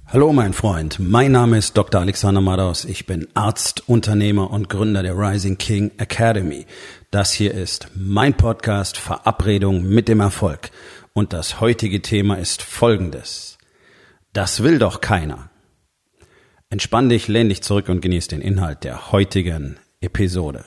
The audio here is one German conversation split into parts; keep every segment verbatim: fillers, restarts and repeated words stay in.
Hallo mein Freund, mein Name ist Doktor Alexander Madaus. Ich bin Arzt, Unternehmer und Gründer der Rising King Academy. Das hier ist mein Podcast Verabredung mit dem Erfolg. Und das heutige Thema ist folgendes. Das will doch keiner. Entspann dich, lehn dich zurück und genieß den Inhalt der heutigen Episode.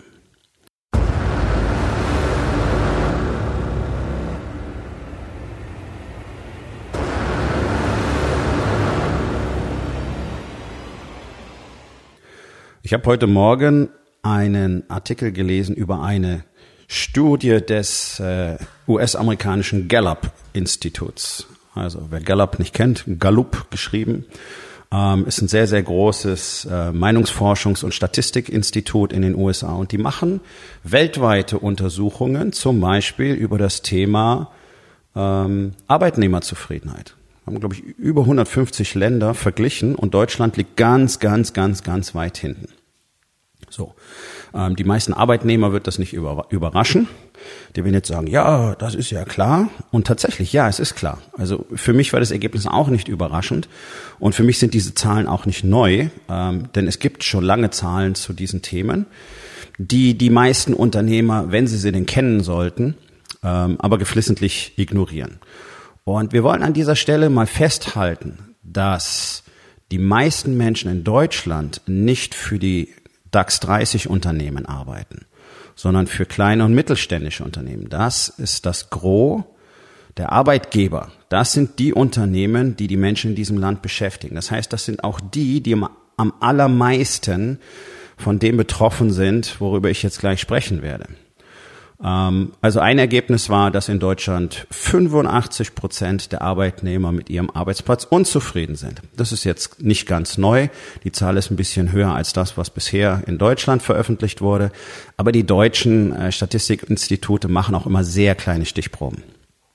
Ich habe heute Morgen einen Artikel gelesen über eine Studie des äh, U S-amerikanischen Gallup-Instituts. Also wer Gallup nicht kennt, Gallup geschrieben, ähm, ist ein sehr, sehr großes äh, Meinungsforschungs- und Statistikinstitut in den U S A. Und die machen weltweite Untersuchungen, zum Beispiel über das Thema ähm, Arbeitnehmerzufriedenheit. Wir haben, glaube ich, über hundertfünfzig Länder verglichen und Deutschland liegt ganz, ganz, ganz, ganz weit hinten. So, ähm, die meisten Arbeitnehmer wird das nicht über, überraschen. Die werden jetzt sagen, ja, das ist ja klar. Und tatsächlich, ja, es ist klar. Also für mich war das Ergebnis auch nicht überraschend. Und für mich sind diese Zahlen auch nicht neu, ähm, denn es gibt schon lange Zahlen zu diesen Themen, die die meisten Unternehmer, wenn sie sie denn kennen sollten, ähm, aber geflissentlich ignorieren. Und wir wollen an dieser Stelle mal festhalten, dass die meisten Menschen in Deutschland nicht für die DAX dreißig Unternehmen arbeiten, sondern für kleine und mittelständische Unternehmen. Das ist das Gros der Arbeitgeber. Das sind die Unternehmen, die die Menschen in diesem Land beschäftigen. Das heißt, das sind auch die, die am allermeisten von dem betroffen sind, worüber ich jetzt gleich sprechen werde. Also ein Ergebnis war, dass in Deutschland fünfundachtzig Prozent der Arbeitnehmer mit ihrem Arbeitsplatz unzufrieden sind. Das ist jetzt nicht ganz neu. Die Zahl ist ein bisschen höher als das, was bisher in Deutschland veröffentlicht wurde. Aber die deutschen Statistikinstitute machen auch immer sehr kleine Stichproben.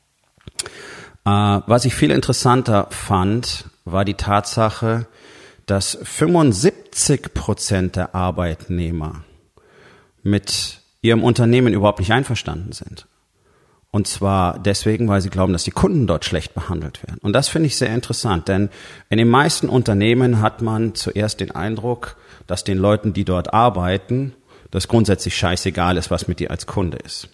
Was ich viel interessanter fand, war die Tatsache, dass fünfundsiebzig Prozent der Arbeitnehmer mit ihrem Unternehmen überhaupt nicht einverstanden sind. Und zwar deswegen, weil sie glauben, dass die Kunden dort schlecht behandelt werden. Und das finde ich sehr interessant, denn in den meisten Unternehmen hat man zuerst den Eindruck, dass den Leuten, die dort arbeiten, das grundsätzlich scheißegal ist, was mit dir als Kunde ist.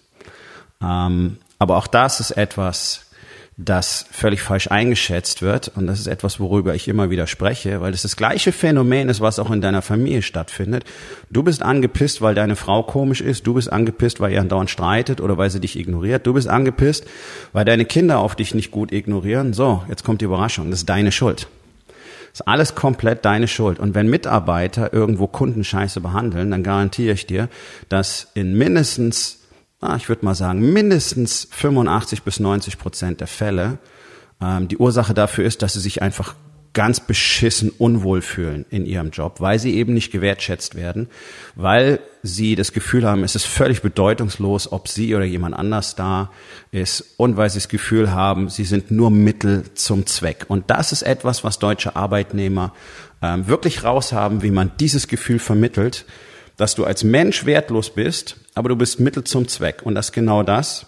Ähm, aber auch das ist etwas, das völlig falsch eingeschätzt wird. Und das ist etwas, worüber ich immer wieder spreche, weil das das gleiche Phänomen ist, was auch in deiner Familie stattfindet. Du bist angepisst, weil deine Frau komisch ist. Du bist angepisst, weil ihr andauernd streitet oder weil sie dich ignoriert. Du bist angepisst, weil deine Kinder auf dich nicht gut ignorieren. So, jetzt kommt die Überraschung. Das ist deine Schuld. Das ist alles komplett deine Schuld. Und wenn Mitarbeiter irgendwo Kunden scheiße behandeln, dann garantiere ich dir, dass in mindestens ich würde mal sagen, mindestens fünfundachtzig bis neunzig Prozent der Fälle ähm, die Ursache dafür ist, dass sie sich einfach ganz beschissen unwohl fühlen in ihrem Job, weil sie eben nicht gewertschätzt werden, weil sie das Gefühl haben, es ist völlig bedeutungslos, ob sie oder jemand anders da ist und weil sie das Gefühl haben, sie sind nur Mittel zum Zweck. Und das ist etwas, was deutsche Arbeitnehmer ähm, wirklich raushaben, wie man dieses Gefühl vermittelt, dass du als Mensch wertlos bist, aber du bist Mittel zum Zweck. Und das ist genau das,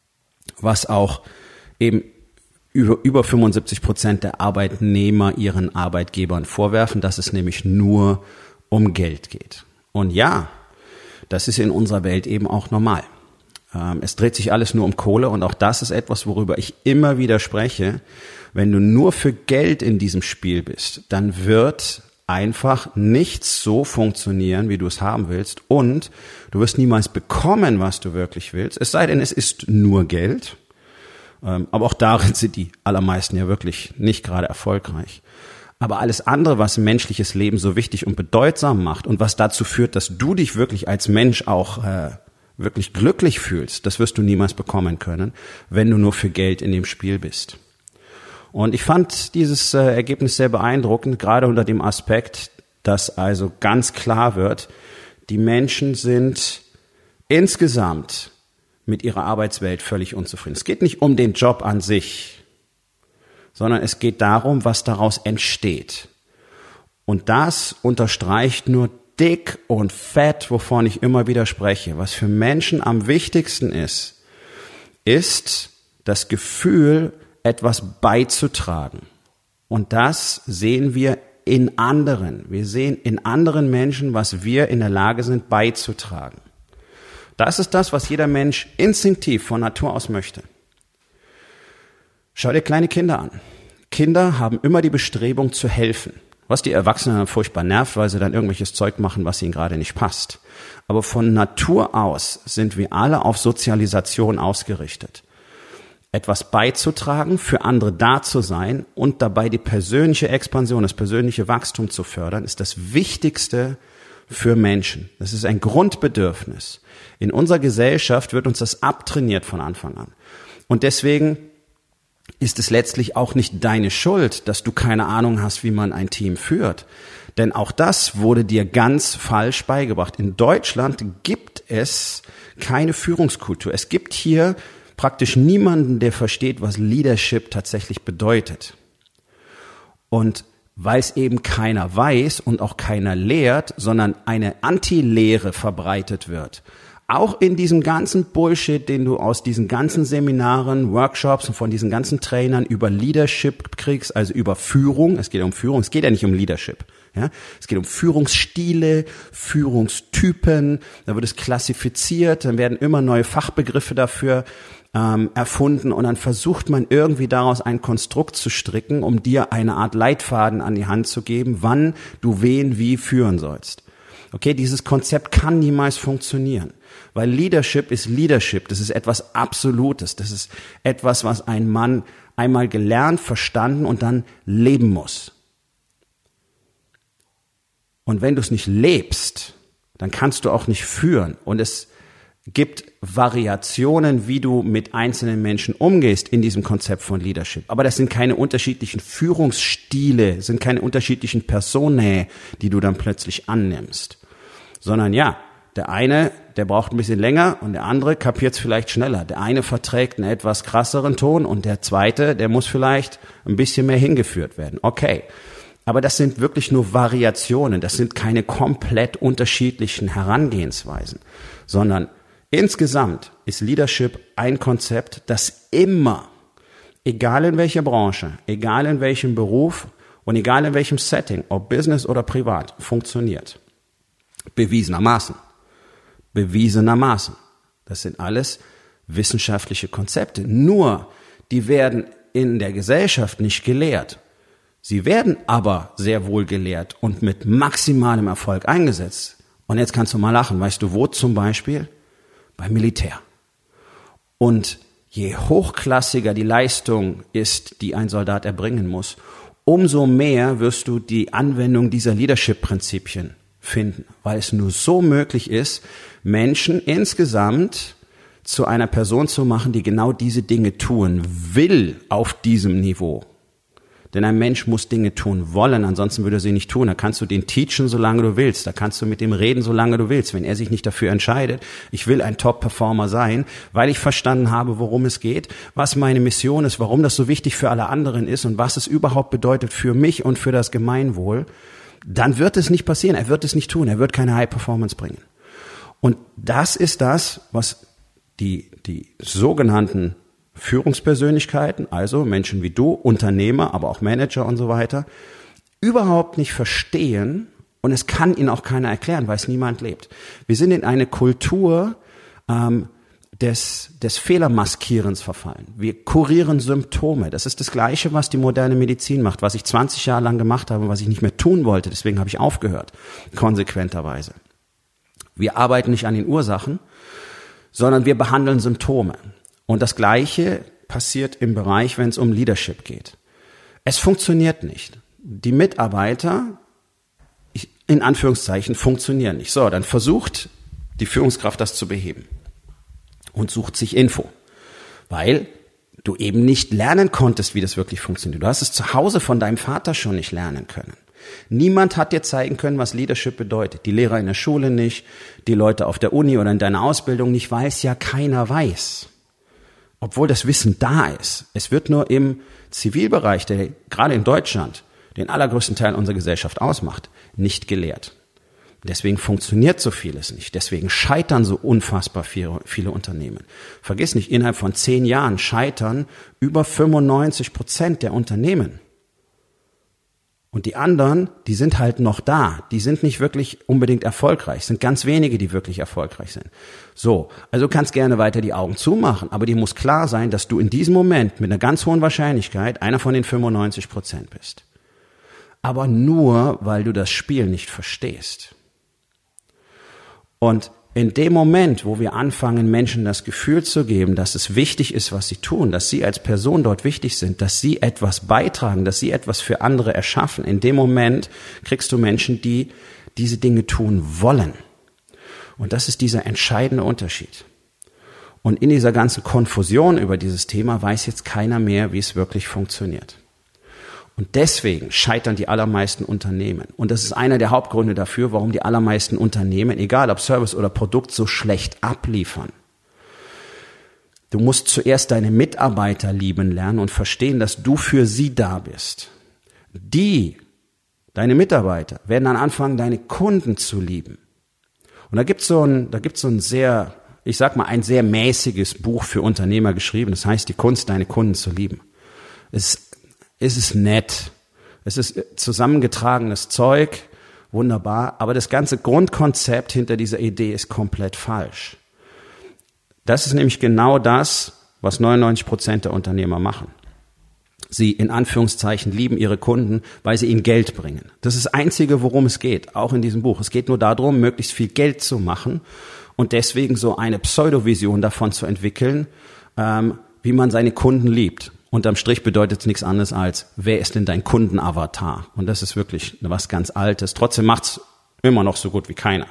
was auch eben über, über fünfundsiebzig Prozent der Arbeitnehmer ihren Arbeitgebern vorwerfen, dass es nämlich nur um Geld geht. Und ja, das ist in unserer Welt eben auch normal. Ähm, es dreht sich alles nur um Kohle und auch das ist etwas, worüber ich immer wieder spreche. Wenn du nur für Geld in diesem Spiel bist, dann wird einfach nichts so funktionieren, wie du es haben willst und du wirst niemals bekommen, was du wirklich willst, es sei denn, es ist nur Geld, aber auch darin sind die allermeisten ja wirklich nicht gerade erfolgreich. Aber alles andere, was menschliches Leben so wichtig und bedeutsam macht und was dazu führt, dass du dich wirklich als Mensch auch äh, wirklich glücklich fühlst, das wirst du niemals bekommen können, wenn du nur für Geld in dem Spiel bist. Und ich fand dieses äh, Ergebnis sehr beeindruckend, gerade unter dem Aspekt, dass also ganz klar wird, die Menschen sind insgesamt mit ihrer Arbeitswelt völlig unzufrieden. Es geht nicht um den Job an sich, sondern es geht darum, was daraus entsteht. Und das unterstreicht nur dick und fett, wovon ich immer wieder spreche. Was für Menschen am wichtigsten ist, ist das Gefühl, etwas beizutragen. Und das sehen wir in anderen. Wir sehen in anderen Menschen, was wir in der Lage sind beizutragen. Das ist das, was jeder Mensch instinktiv von Natur aus möchte. Schau dir kleine Kinder an. Kinder haben immer die Bestrebung zu helfen. Was die Erwachsenen furchtbar nervt, weil sie dann irgendwelches Zeug machen, was ihnen gerade nicht passt. Aber von Natur aus sind wir alle auf Sozialisation ausgerichtet. Etwas beizutragen, für andere da zu sein und dabei die persönliche Expansion, das persönliche Wachstum zu fördern, ist das Wichtigste für Menschen. Das ist ein Grundbedürfnis. In unserer Gesellschaft wird uns das abtrainiert von Anfang an. Und deswegen ist es letztlich auch nicht deine Schuld, dass du keine Ahnung hast, wie man ein Team führt. Denn auch das wurde dir ganz falsch beigebracht. In Deutschland gibt es keine Führungskultur. Es gibt hier praktisch niemanden, der versteht, was Leadership tatsächlich bedeutet. Und weil es eben keiner weiß und auch keiner lehrt, sondern eine Anti-Lehre verbreitet wird, auch in diesem ganzen Bullshit, den du aus diesen ganzen Seminaren, Workshops und von diesen ganzen Trainern über Leadership kriegst, also über Führung. Es geht um Führung, es geht ja nicht um Leadership. Ja, es geht um Führungsstile, Führungstypen. Da wird es klassifiziert, dann werden immer neue Fachbegriffe dafür ähm, erfunden und dann versucht man irgendwie daraus ein Konstrukt zu stricken, um dir eine Art Leitfaden an die Hand zu geben, wann du wen wie führen sollst. Okay, dieses Konzept kann niemals funktionieren, weil Leadership ist Leadership, das ist etwas Absolutes, das ist etwas, was ein Mann einmal gelernt, verstanden und dann leben muss. Und wenn du es nicht lebst, dann kannst du auch nicht führen. Und es gibt Variationen, wie du mit einzelnen Menschen umgehst in diesem Konzept von Leadership. Aber das sind keine unterschiedlichen Führungsstile, sind keine unterschiedlichen Personae, die du dann plötzlich annimmst. Sondern ja, der eine, der braucht ein bisschen länger und der andere kapiert es vielleicht schneller. Der eine verträgt einen etwas krasseren Ton und der zweite, der muss vielleicht ein bisschen mehr hingeführt werden. Okay. Aber das sind wirklich nur Variationen, das sind keine komplett unterschiedlichen Herangehensweisen, sondern insgesamt ist Leadership ein Konzept, das immer, egal in welcher Branche, egal in welchem Beruf und egal in welchem Setting, ob Business oder privat, funktioniert. Bewiesenermaßen. Bewiesenermaßen. Das sind alles wissenschaftliche Konzepte. Nur, die werden in der Gesellschaft nicht gelehrt. Sie werden aber sehr wohl gelehrt und mit maximalem Erfolg eingesetzt. Und jetzt kannst du mal lachen. Weißt du wo zum Beispiel? Beim Militär. Und je hochklassiger die Leistung ist, die ein Soldat erbringen muss, umso mehr wirst du die Anwendung dieser Leadership-Prinzipien finden. Weil es nur so möglich ist, Menschen insgesamt zu einer Person zu machen, die genau diese Dinge tun will auf diesem Niveau. Denn ein Mensch muss Dinge tun wollen, ansonsten würde er sie nicht tun. Da kannst du den teachen, solange du willst. Da kannst du mit dem reden, solange du willst. Wenn er sich nicht dafür entscheidet, ich will ein Top-Performer sein, weil ich verstanden habe, worum es geht, was meine Mission ist, warum das so wichtig für alle anderen ist und was es überhaupt bedeutet für mich und für das Gemeinwohl, dann wird es nicht passieren. Er wird es nicht tun. Er wird keine High-Performance bringen. Und das ist das, was die, die sogenannten Führungspersönlichkeiten, also Menschen wie du, Unternehmer, aber auch Manager und so weiter, überhaupt nicht verstehen und es kann ihnen auch keiner erklären, weil es niemand lebt. Wir sind in eine Kultur ähm, des, des Fehlermaskierens verfallen. Wir kurieren Symptome. Das ist das Gleiche, was die moderne Medizin macht, was ich zwanzig Jahre lang gemacht habe, was ich nicht mehr tun wollte. Deswegen habe ich aufgehört, konsequenterweise. Wir arbeiten nicht an den Ursachen, sondern wir behandeln Symptome. Und das Gleiche passiert im Bereich, wenn es um Leadership geht. Es funktioniert nicht. Die Mitarbeiter, in Anführungszeichen, funktionieren nicht. So, dann versucht die Führungskraft das zu beheben und sucht sich Info, weil du eben nicht lernen konntest, wie das wirklich funktioniert. Du hast es zu Hause von deinem Vater schon nicht lernen können. Niemand hat dir zeigen können, was Leadership bedeutet. Die Lehrer in der Schule nicht, die Leute auf der Uni oder in deiner Ausbildung nicht, weil es ja keiner weiß. Obwohl das Wissen da ist. Es wird nur im Zivilbereich, der gerade in Deutschland den allergrößten Teil unserer Gesellschaft ausmacht, nicht gelehrt. Deswegen funktioniert so vieles nicht. Deswegen scheitern so unfassbar viele, viele Unternehmen. Vergiss nicht, innerhalb von zehn Jahren scheitern über fünfundneunzig Prozent der Unternehmen. Und die anderen, die sind halt noch da. Die sind nicht wirklich unbedingt erfolgreich. Es sind ganz wenige, die wirklich erfolgreich sind. So, also du kannst gerne weiter die Augen zumachen, aber dir muss klar sein, dass du in diesem Moment mit einer ganz hohen Wahrscheinlichkeit einer von den fünfundneunzig Prozent bist. Aber nur, weil du das Spiel nicht verstehst. Und in dem Moment, wo wir anfangen, Menschen das Gefühl zu geben, dass es wichtig ist, was sie tun, dass sie als Person dort wichtig sind, dass sie etwas beitragen, dass sie etwas für andere erschaffen, in dem Moment kriegst du Menschen, die diese Dinge tun wollen. Und das ist dieser entscheidende Unterschied. Und in dieser ganzen Konfusion über dieses Thema weiß jetzt keiner mehr, wie es wirklich funktioniert. Und deswegen scheitern die allermeisten Unternehmen. Und das ist einer der Hauptgründe dafür, warum die allermeisten Unternehmen, egal ob Service oder Produkt, so schlecht abliefern. Du musst zuerst deine Mitarbeiter lieben lernen und verstehen, dass du für sie da bist. Die, deine Mitarbeiter, werden dann anfangen, deine Kunden zu lieben. Und da gibt's so ein, da gibt's so ein sehr, ich sag mal, ein sehr mäßiges Buch für Unternehmer geschrieben. Das heißt, die Kunst, deine Kunden zu lieben. Es Es ist nett, es ist zusammengetragenes Zeug, wunderbar, aber das ganze Grundkonzept hinter dieser Idee ist komplett falsch. Das ist nämlich genau das, was neunundneunzig Prozent der Unternehmer machen. Sie in Anführungszeichen lieben ihre Kunden, weil sie ihnen Geld bringen. Das ist das Einzige, worum es geht, auch in diesem Buch. Es geht nur darum, möglichst viel Geld zu machen und deswegen so eine Pseudovision davon zu entwickeln, ähm, wie man seine Kunden liebt. Unterm Strich bedeutet es nichts anderes als, wer ist denn dein Kundenavatar? Und das ist wirklich was ganz Altes. Trotzdem macht's immer noch so gut wie keiner.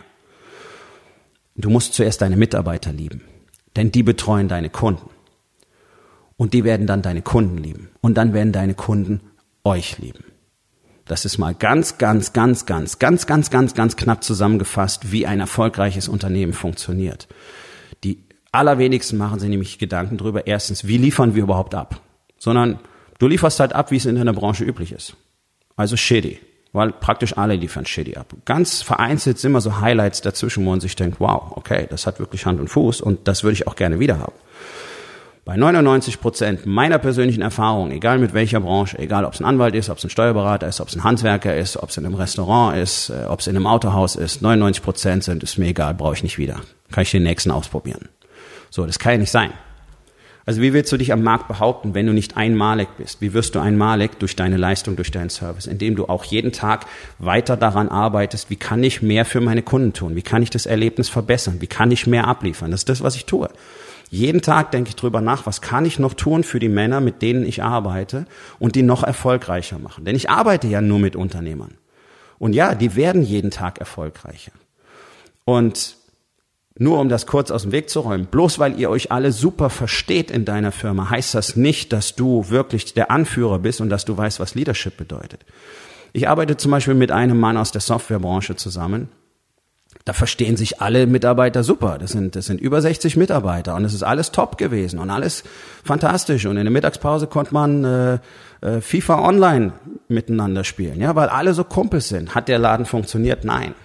Du musst zuerst deine Mitarbeiter lieben, denn die betreuen deine Kunden. Und die werden dann deine Kunden lieben. Und dann werden deine Kunden euch lieben. Das ist mal ganz, ganz, ganz, ganz, ganz, ganz, ganz, ganz knapp zusammengefasst, wie ein erfolgreiches Unternehmen funktioniert. Die allerwenigsten machen sich nämlich Gedanken drüber. Erstens, wie liefern wir überhaupt ab? Sondern du lieferst halt ab, wie es in deiner Branche üblich ist. Also shitty, weil praktisch alle liefern shitty ab. Ganz vereinzelt sind immer so Highlights dazwischen, wo man sich denkt, wow, okay, das hat wirklich Hand und Fuß und das würde ich auch gerne wieder haben. Bei neunundneunzig Prozent meiner persönlichen Erfahrung, egal mit welcher Branche, egal ob es ein Anwalt ist, ob es ein Steuerberater ist, ob es ein Handwerker ist, ob es in einem Restaurant ist, ob es in einem Autohaus ist, neunundneunzig Prozent sind, ist mir egal, brauche ich nicht wieder. Kann ich den nächsten ausprobieren. So, das kann ja nicht sein. Also wie willst du dich am Markt behaupten, wenn du nicht einmalig bist? Wie wirst du einmalig? Durch deine Leistung, durch deinen Service, indem du auch jeden Tag weiter daran arbeitest, wie kann ich mehr für meine Kunden tun? Wie kann ich das Erlebnis verbessern? Wie kann ich mehr abliefern? Das ist das, was ich tue. Jeden Tag denke ich drüber nach, was kann ich noch tun für die Männer, mit denen ich arbeite und die noch erfolgreicher machen? Denn ich arbeite ja nur mit Unternehmern. Und ja, die werden jeden Tag erfolgreicher. Und nur um das kurz aus dem Weg zu räumen, bloß weil ihr euch alle super versteht in deiner Firma, heißt das nicht, dass du wirklich der Anführer bist und dass du weißt, was Leadership bedeutet. Ich arbeite zum Beispiel mit einem Mann aus der Softwarebranche zusammen. Da verstehen sich alle Mitarbeiter super. Das sind, das sind über sechzig Mitarbeiter und es ist alles top gewesen und alles fantastisch. Und in der Mittagspause konnte man äh, äh, FIFA Online miteinander spielen, ja, weil alle so Kumpels sind. Hat der Laden funktioniert? Nein.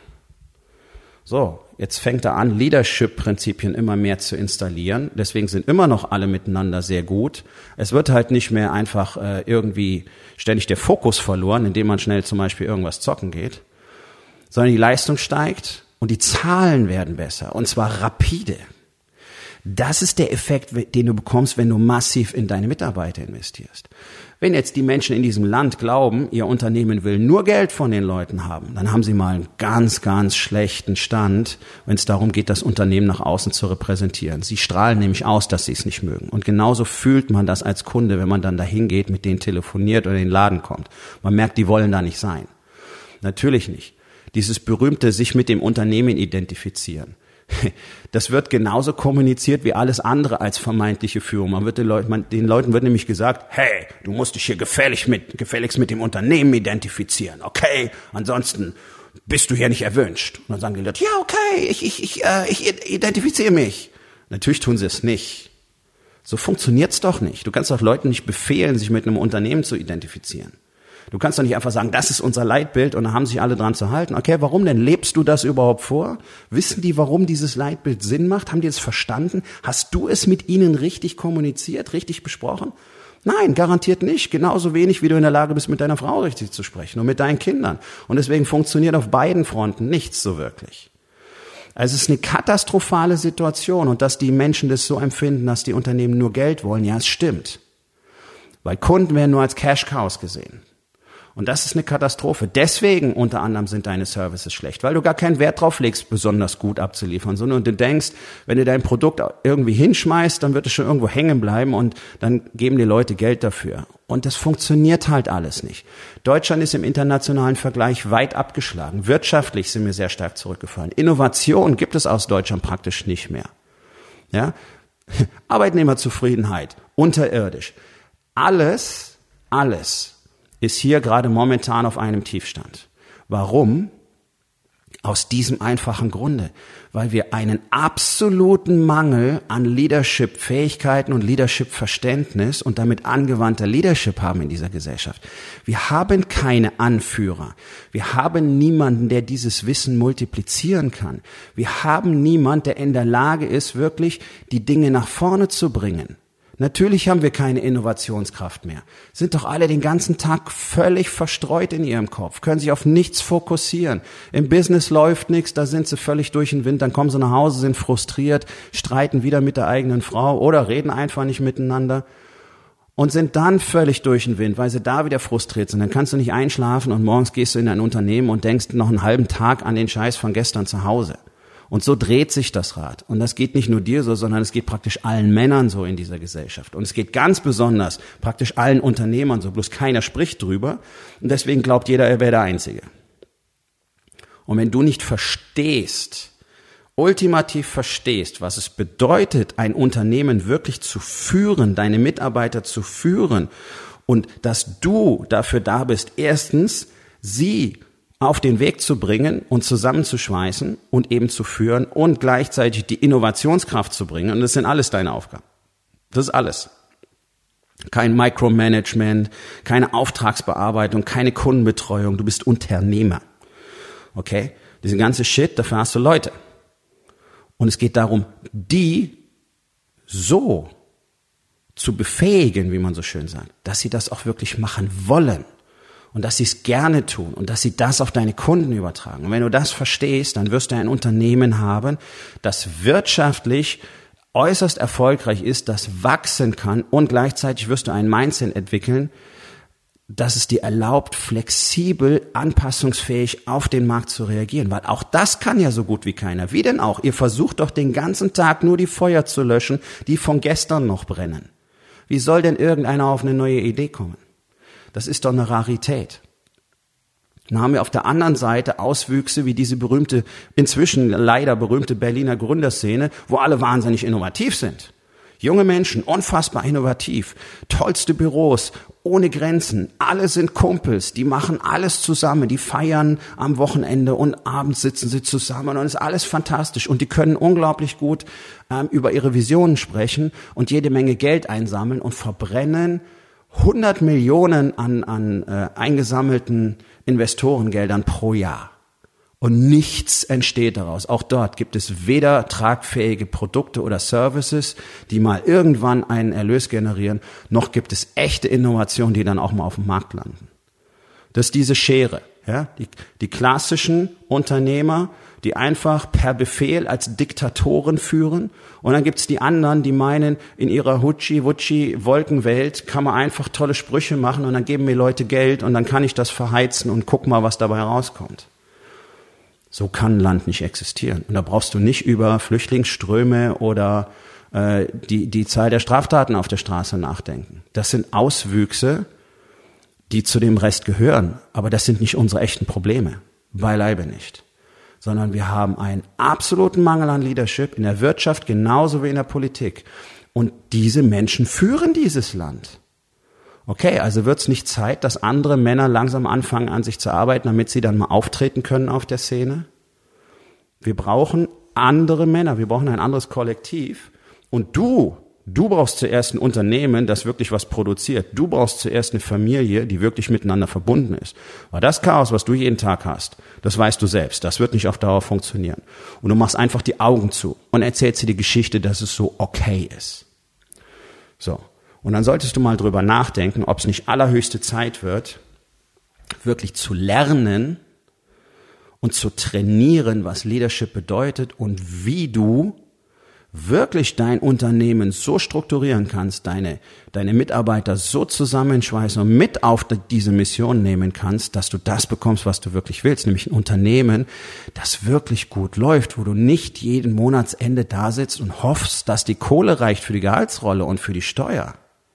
So, jetzt fängt er an, Leadership-Prinzipien immer mehr zu installieren. Deswegen sind immer noch alle miteinander sehr gut. Es wird halt nicht mehr einfach äh, irgendwie ständig der Fokus verloren, indem man schnell zum Beispiel irgendwas zocken geht, sondern die Leistung steigt und die Zahlen werden besser, und zwar rapide. Das ist der Effekt, den du bekommst, wenn du massiv in deine Mitarbeiter investierst. Wenn jetzt die Menschen in diesem Land glauben, ihr Unternehmen will nur Geld von den Leuten haben, dann haben sie mal einen ganz, ganz schlechten Stand, wenn es darum geht, das Unternehmen nach außen zu repräsentieren. Sie strahlen nämlich aus, dass sie es nicht mögen. Und genauso fühlt man das als Kunde, wenn man dann dahin geht, mit denen telefoniert oder in den Laden kommt. Man merkt, die wollen da nicht sein. Natürlich nicht. Dieses berühmte sich mit dem Unternehmen identifizieren. Das wird genauso kommuniziert wie alles andere als vermeintliche Führung. Man wird den Leuten, man, den Leuten wird nämlich gesagt, hey, du musst dich hier gefällig mit, gefälligst mit dem Unternehmen identifizieren, okay? Ansonsten bist du hier nicht erwünscht. Und dann sagen die Leute, ja, okay, ich, ich, ich, äh, ich identifiziere mich. Natürlich tun sie es nicht. So funktioniert's doch nicht. Du kannst doch Leuten nicht befehlen, sich mit einem Unternehmen zu identifizieren. Du kannst doch nicht einfach sagen, das ist unser Leitbild und da haben sich alle dran zu halten. Okay, warum denn? Lebst du das überhaupt vor? Wissen die, warum dieses Leitbild Sinn macht? Haben die es verstanden? Hast du es mit ihnen richtig kommuniziert, richtig besprochen? Nein, garantiert nicht. Genauso wenig, wie du in der Lage bist, mit deiner Frau richtig zu sprechen und mit deinen Kindern. Und deswegen funktioniert auf beiden Fronten nichts so wirklich. Also es ist eine katastrophale Situation und dass die Menschen das so empfinden, dass die Unternehmen nur Geld wollen, ja, es stimmt. Weil Kunden werden nur als Cash-Cows gesehen. Und das ist eine Katastrophe. Deswegen unter anderem sind deine Services schlecht, weil du gar keinen Wert drauf legst, besonders gut abzuliefern, sondern du denkst, wenn du dein Produkt irgendwie hinschmeißt, dann wird es schon irgendwo hängen bleiben und dann geben die Leute Geld dafür. Und das funktioniert halt alles nicht. Deutschland ist im internationalen Vergleich weit abgeschlagen. Wirtschaftlich sind wir sehr stark zurückgefallen. Innovation gibt es aus Deutschland praktisch nicht mehr. Ja? Arbeitnehmerzufriedenheit, unterirdisch. Alles, alles ist hier gerade momentan auf einem Tiefstand. Warum? Aus diesem einfachen Grunde, weil wir einen absoluten Mangel an Leadership-Fähigkeiten und Leadership-Verständnis und damit angewandter Leadership haben in dieser Gesellschaft. Wir haben keine Anführer. Wir haben niemanden, der dieses Wissen multiplizieren kann. Wir haben niemanden, der in der Lage ist, wirklich die Dinge nach vorne zu bringen. Natürlich haben wir keine Innovationskraft mehr. Sind doch alle den ganzen Tag völlig verstreut in ihrem Kopf, können sich auf nichts fokussieren. Im Business läuft nichts, da sind sie völlig durch den Wind, dann kommen sie nach Hause, sind frustriert, streiten wieder mit der eigenen Frau oder reden einfach nicht miteinander und sind dann völlig durch den Wind, weil sie da wieder frustriert sind. Dann kannst du nicht einschlafen und morgens gehst du in ein Unternehmen und denkst noch einen halben Tag an den Scheiß von gestern zu Hause. Und so dreht sich das Rad. Und das geht nicht nur dir so, sondern es geht praktisch allen Männern so in dieser Gesellschaft. Und es geht ganz besonders praktisch allen Unternehmern so. Bloß keiner spricht drüber. Und deswegen glaubt jeder, er wäre der Einzige. Und wenn du nicht verstehst, ultimativ verstehst, was es bedeutet, ein Unternehmen wirklich zu führen, deine Mitarbeiter zu führen und dass du dafür da bist, erstens, sie auf den Weg zu bringen und zusammenzuschweißen und eben zu führen und gleichzeitig die Innovationskraft zu bringen. Und das sind alles deine Aufgaben. Das ist alles. Kein Micromanagement, keine Auftragsbearbeitung, keine Kundenbetreuung. Du bist Unternehmer. Okay? Diese ganze Shit, dafür hast du Leute. Und es geht darum, die so zu befähigen, wie man so schön sagt, dass sie das auch wirklich machen wollen. Und dass sie es gerne tun und dass sie das auf deine Kunden übertragen. Und wenn du das verstehst, dann wirst du ein Unternehmen haben, das wirtschaftlich äußerst erfolgreich ist, das wachsen kann und gleichzeitig wirst du ein Mindset entwickeln, das es dir erlaubt, flexibel, anpassungsfähig auf den Markt zu reagieren. Weil auch das kann ja so gut wie keiner. Wie denn auch? Ihr versucht doch den ganzen Tag nur die Feuer zu löschen, die von gestern noch brennen. Wie soll denn irgendeiner auf eine neue Idee kommen? Das ist doch eine Rarität. Dann haben wir auf der anderen Seite Auswüchse wie diese berühmte, inzwischen leider berühmte Berliner Gründerszene, wo alle wahnsinnig innovativ sind. Junge Menschen, unfassbar innovativ, tollste Büros, ohne Grenzen, alle sind Kumpels, die machen alles zusammen, die feiern am Wochenende und abends sitzen sie zusammen und ist alles fantastisch und die können unglaublich gut ähm, über ihre Visionen sprechen und jede Menge Geld einsammeln und verbrennen hundert Millionen an, an äh, eingesammelten Investorengeldern pro Jahr. Und nichts entsteht daraus. Auch dort gibt es weder tragfähige Produkte oder Services, die mal irgendwann einen Erlös generieren, noch gibt es echte Innovationen, die dann auch mal auf dem Markt landen. Das ist diese Schere. Ja? Die, die klassischen Unternehmer, die einfach per Befehl als Diktatoren führen. Und dann gibt's die anderen, die meinen, in ihrer Hutschi-Wutschi-Wolkenwelt kann man einfach tolle Sprüche machen und dann geben mir Leute Geld und dann kann ich das verheizen und guck mal, was dabei rauskommt. So kann ein Land nicht existieren. Und da brauchst du nicht über Flüchtlingsströme oder äh, die, die Zahl der Straftaten auf der Straße nachdenken. Das sind Auswüchse, die zu dem Rest gehören. Aber das sind nicht unsere echten Probleme. Beileibe nicht. Sondern wir haben einen absoluten Mangel an Leadership in der Wirtschaft genauso wie in der Politik. Und diese Menschen führen dieses Land. Okay, also wird es nicht Zeit, dass andere Männer langsam anfangen, an sich zu arbeiten, damit sie dann mal auftreten können auf der Szene? Wir brauchen andere Männer, wir brauchen ein anderes Kollektiv. Und du, du brauchst zuerst ein Unternehmen, das wirklich was produziert. Du brauchst zuerst eine Familie, die wirklich miteinander verbunden ist. Weil das Chaos, was du jeden Tag hast, das weißt du selbst. Das wird nicht auf Dauer funktionieren. Und du machst einfach die Augen zu und erzählst dir die Geschichte, dass es so okay ist. So. Und dann solltest du mal drüber nachdenken, ob es nicht allerhöchste Zeit wird, wirklich zu lernen und zu trainieren, was Leadership bedeutet und wie du wirklich dein Unternehmen so strukturieren kannst, deine, deine Mitarbeiter so zusammenschweißen und mit auf diese Mission nehmen kannst, dass du das bekommst, was du wirklich willst, nämlich ein Unternehmen, das wirklich gut läuft, wo du nicht jeden Monatsende da sitzt und hoffst, dass die Kohle reicht für die Gehaltsrolle und für die Steuer,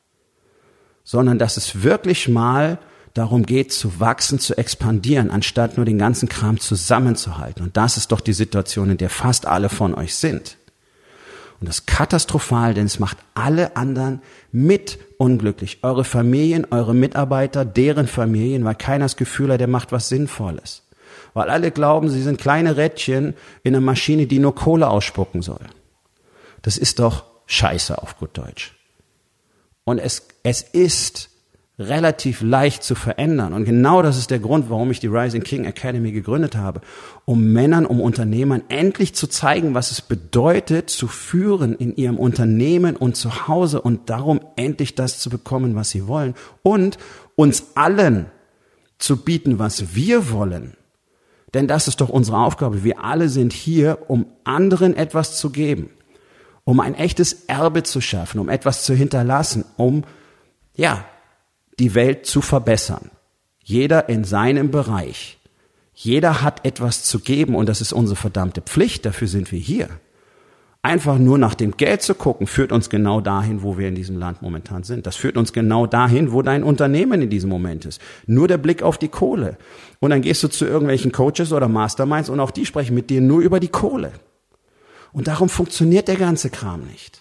sondern dass es wirklich mal darum geht, zu wachsen, zu expandieren, anstatt nur den ganzen Kram zusammenzuhalten. Und das ist doch die Situation, in der fast alle von euch sind. Und das ist katastrophal, denn es macht alle anderen mit unglücklich. Eure Familien, eure Mitarbeiter, deren Familien, weil keiner das Gefühl hat, der macht was Sinnvolles. Weil alle glauben, sie sind kleine Rädchen in einer Maschine, die nur Kohle ausspucken soll. Das ist doch Scheiße auf gut Deutsch. Und es, es ist relativ leicht zu verändern. Und genau das ist der Grund, warum ich die Rising King Academy gegründet habe. Um Männern, um Unternehmern endlich zu zeigen, was es bedeutet, zu führen in ihrem Unternehmen und zu Hause und darum endlich das zu bekommen, was sie wollen. Und uns allen zu bieten, was wir wollen. Denn das ist doch unsere Aufgabe. Wir alle sind hier, um anderen etwas zu geben. Um ein echtes Erbe zu schaffen, um etwas zu hinterlassen, um, ja, die Welt zu verbessern. Jeder in seinem Bereich. Jeder hat etwas zu geben und das ist unsere verdammte Pflicht, dafür sind wir hier. Einfach nur nach dem Geld zu gucken, führt uns genau dahin, wo wir in diesem Land momentan sind. Das führt uns genau dahin, wo dein Unternehmen in diesem Moment ist. Nur der Blick auf die Kohle. Und dann gehst du zu irgendwelchen Coaches oder Masterminds und auch die sprechen mit dir nur über die Kohle. Und darum funktioniert der ganze Kram nicht.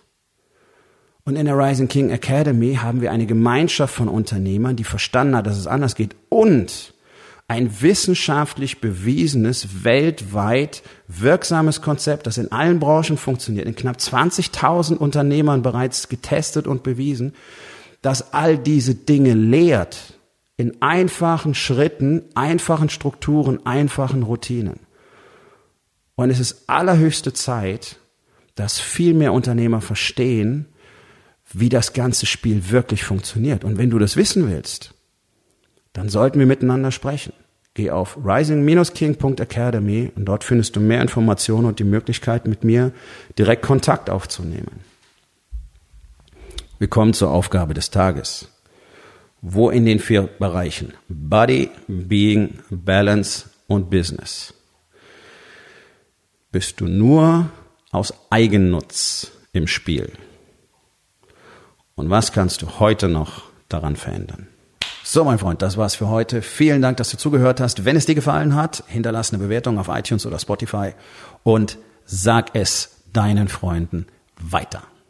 Und in der Rising King Academy haben wir eine Gemeinschaft von Unternehmern, die verstanden hat, dass es anders geht und ein wissenschaftlich bewiesenes, weltweit wirksames Konzept, das in allen Branchen funktioniert, in knapp zwanzigtausend Unternehmern bereits getestet und bewiesen, das all diese Dinge lehrt in einfachen Schritten, einfachen Strukturen, einfachen Routinen. Und es ist allerhöchste Zeit, dass viel mehr Unternehmer verstehen, wie das ganze Spiel wirklich funktioniert. Und wenn du das wissen willst, dann sollten wir miteinander sprechen. Geh auf rising king punkt academy und dort findest du mehr Informationen und die Möglichkeit, mit mir direkt Kontakt aufzunehmen. Wir kommen zur Aufgabe des Tages. Wo in den vier Bereichen Body, Being, Balance und Business bist du nur aus Eigennutz im Spiel? Und was kannst du heute noch daran verändern? So, mein Freund, das war's für heute. Vielen Dank, dass du zugehört hast. Wenn es dir gefallen hat, hinterlass eine Bewertung auf iTunes oder Spotify und sag es deinen Freunden weiter.